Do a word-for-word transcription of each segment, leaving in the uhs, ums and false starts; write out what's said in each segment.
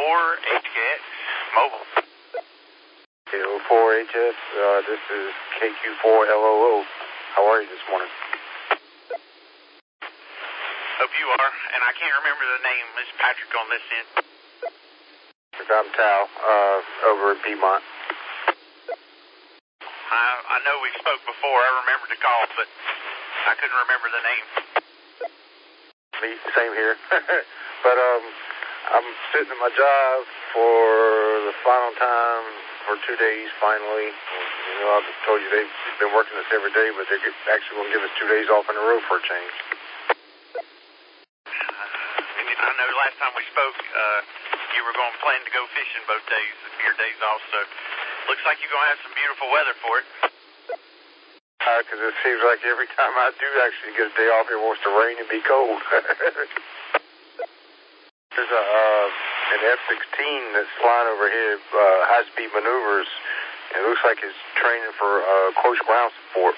four H K X Mobile. K O four H S, uh, this is K Q four L O O. How are you this morning? Hope you are, and I can't remember the name. It's Patrick on this end. I'm Tal, uh, over at Piedmont. I, I know we spoke before. I remembered the call, but I couldn't remember the name. Me, same here. But um, I'm sitting at my job for the final time for two days, finally. You know, I've told you they've been working us every day, but they're actually going to give us two days off in a row for a change. Uh, I know last time we spoke, uh, you were going to plan to go fishing both days, your days off, so looks like you're going to have some beautiful weather for it. Because uh, it seems like every time I do actually get a day off, it wants to rain and be cold. There's a, uh, an F sixteen that's flying over here, uh, high-speed maneuvers. It looks like it's training for uh, close ground support.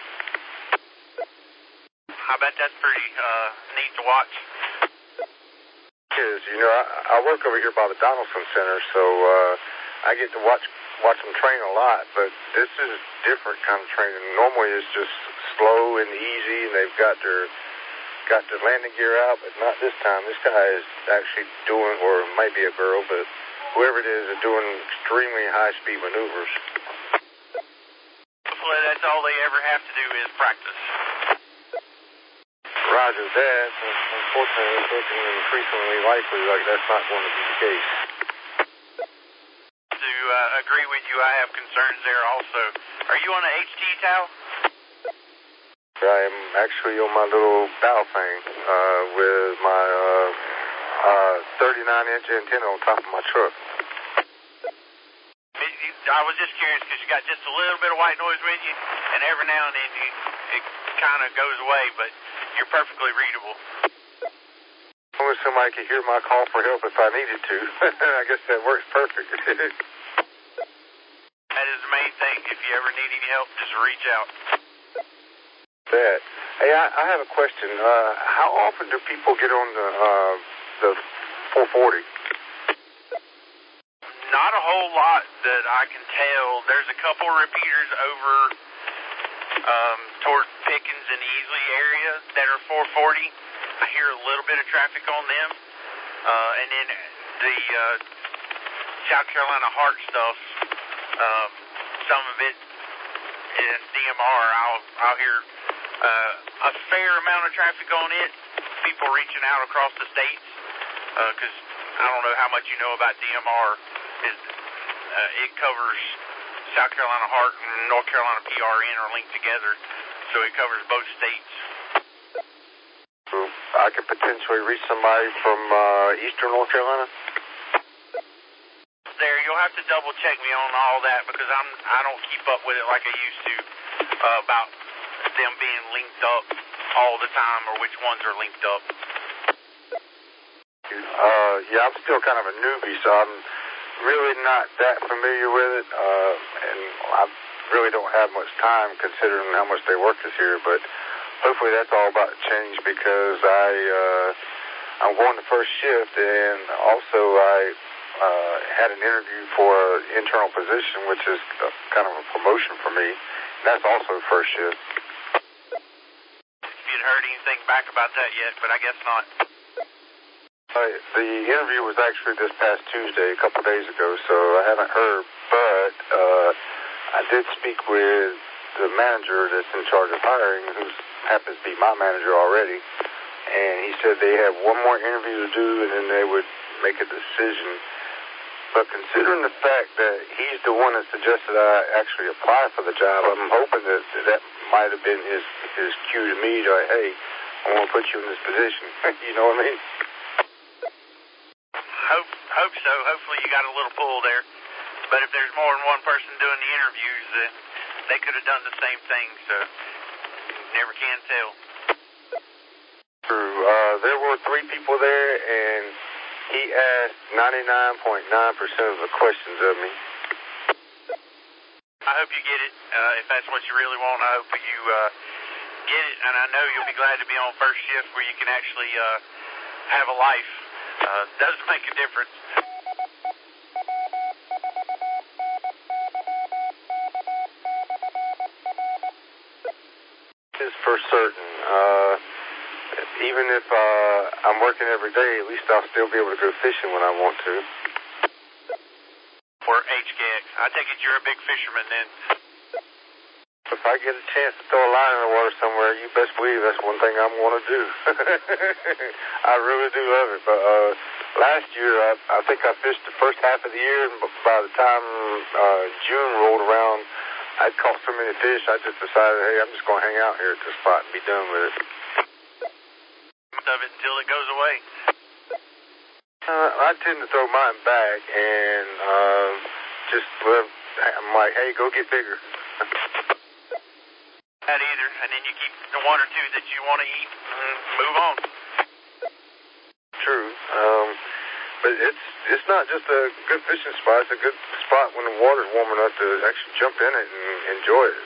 I bet that's pretty uh, neat to watch. It is. You know, I, I work over here by the Donaldson Center, so uh, I get to watch watch them train a lot, but this is different kind of training. Normally it's just slow and easy, and they've got their got their landing gear out, but not this time. This guy is actually doing, or it might be a girl, but whoever it is, is doing extremely high-speed maneuvers. Hopefully that's all they ever have to do is practice. Roger that. Unfortunately, it's looking increasingly likely like that's not going to be the case. To uh, agree with you, I have concerns there also. Are you on an H T towel? I am actually on my little bow thing uh, with my uh, uh, thirty-nine inch antenna on top of my truck. It, it, I was just curious because you got just a little bit of white noise with you, and every now and then you, it kind of goes away, but you're perfectly readable. Only somebody could hear my call for help if I needed to. I guess that works perfect. That is the main thing. If you ever need any help, just reach out. That. Hey, I, I have a question. Uh, how often do people get on the uh, the four forty? Not a whole lot that I can tell. There's a couple repeaters over um, toward Pickens and Easley area that are four forty. I hear a little bit of traffic on them. Uh, and then the uh, South Carolina Heart stuff, um, some of it is D M R. I'll, I'll hear uh, a fair amount of traffic on it. People reaching out across the states because uh, I don't know how much you know about D M R. Is, uh, it covers South Carolina Heart and North Carolina P R N are linked together, so it covers both states. So I could potentially reach somebody from uh, eastern North Carolina? There, you'll have to double check me on all that because I'm I don't keep up with it like I used to uh, about them being linked up all the time or which ones are linked up. Uh, yeah, I'm still kind of a newbie, so I'm really not that familiar with it, uh, and I really don't have much time considering how much they work this year, but hopefully that's all about to change because I, uh, I'm going to first shift, and also I uh, had an interview for an internal position, which is kind of a promotion for me, and that's also first shift. If you'd heard anything back about that yet, but I guess not. Uh, the interview was actually this past Tuesday, a couple days ago, so I haven't heard, but uh, I did speak with the manager that's in charge of hiring, who happens to be my manager already, and he said they have one more interview to do, and then they would make a decision. But considering the fact that he's the one that suggested I actually apply for the job, I'm hoping that that might have been his, his cue to me, to, hey, I want to put you in this position. You know what I mean? Hope, hope so. Hopefully you got a little pull there. But if there's more than one person doing the interviews, then they could have done the same thing, so you never can tell. True. Uh, there were three people there, and he asked ninety-nine point nine percent of the questions of me. I hope you get it. Uh, if that's what you really want, I hope you uh, get it. And I know you'll be glad to be on first shift where you can actually uh, have a life. Uh, does make a difference. even if uh, I'm working every day, at least I'll still be able to go fishing when I want to. For H K X. I take it you're a big fisherman then. If I get a chance to throw a line in the water somewhere, you best believe that's one thing I'm going to do. I really do love it. But uh, last year, I, I think I fished the first half of the year, and by the time uh, June rolled around, I'd caught so many fish, I just decided, hey, I'm just going to hang out here at this spot and be done with it. Of it until it goes away. Uh, I tend to throw mine back, and uh, just, well, I'm like, hey, go get bigger. That either, and then you keep the one or two that you want to eat and move on. True. Um, but it's it's not just a good fishing spot. It's a good spot when the water's warm enough to actually jump in it and enjoy it.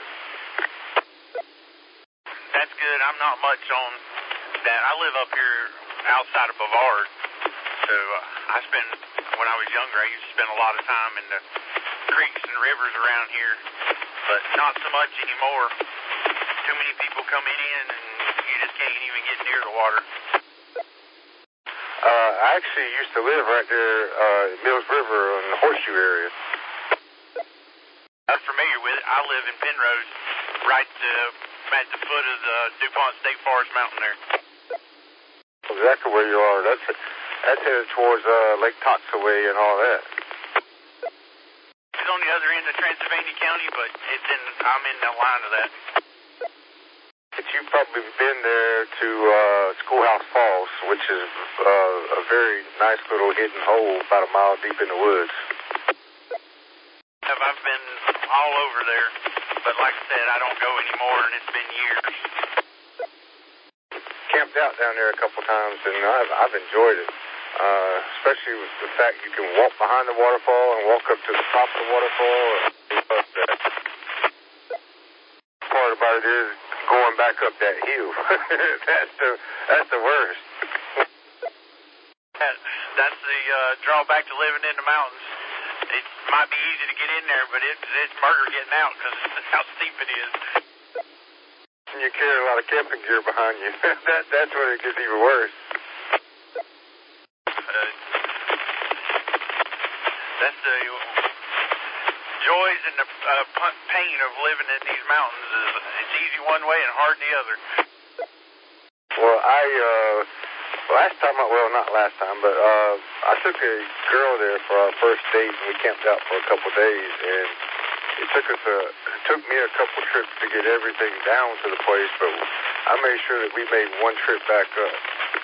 That's good. I'm not much on that. I live up here outside of Bavard, so uh, I spend, when I was younger, I used to spend a lot of time in the creeks and rivers around here, but not so much anymore. Too many people coming in, and you just can't even get near the water. Uh, I actually used to live right there uh, in Mills River in the Horseshoe area. I'm familiar with it. I live in Penrose, right uh, at the foot of the DuPont State Forest Mountain there. Exactly where you are. That's that's headed towards uh, Lake Toxaway and all that. It's on the other end of Transylvania County, but it's in. I'm in the line of that. But you've probably been there to uh, Schoolhouse Falls, which is uh, a very nice little hidden hole about a mile deep in the woods. Have I've been all over there, but like I said, I don't go anymore, and it's been years. Camped out down there a couple times, and I've, I've enjoyed it, uh, especially with the fact you can walk behind the waterfall and walk up to the top of the waterfall. But the part about it is going back up that hill. that's the that's the worst. That, that's the uh, drawback to living in the mountains. It might be easy to get in there, but it's it's murder getting out because how steep it is. And you carry a lot of camping gear behind you. that that's when it gets even worse. Uh, that's the joys and the uh, pain of living in these mountains. Is it's easy one way and hard the other. Well, I uh, last time, I, well, not last time, but uh, I took a girl there for our first date, and we camped out for a couple days, and it took us a, it took me a couple trips to get everything down to the place, but I made sure that we made one trip back up.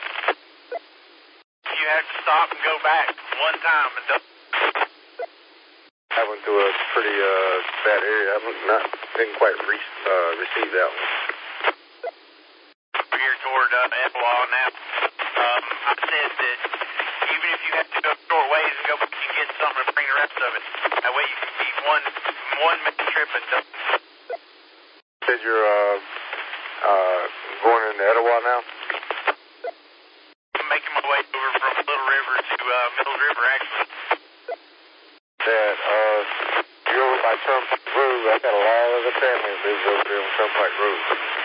You have to stop and go back one time and don't. I went through a pretty uh, bad area. I haven't not didn't quite re uh, receive that one. We're here toward uh, Etowah now. Um, I said that even if you have to go short ways and go back and get something and bring the rest of it, that way you can keep one one minute trip and done. Said you're uh, uh, going into Etowah now? I'm making my way over from Little River to uh, Mills River, actually. That uh, you're over by Turnpike Road. I got a lot of the family that lives over there on Turnpike Road.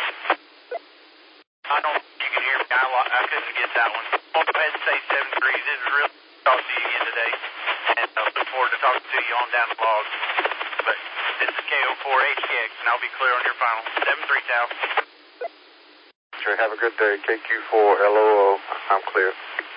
I don't think you can hear me. I, I couldn't get that one. I'll go ahead and say seven degrees. It was real to talk to you again today. And I uh, look forward to talking to you on down the log. But this is K O four H K X, and I'll be clear on your final. seven three, Tal. Sure, have a good day. K Q four L O O. I'm clear.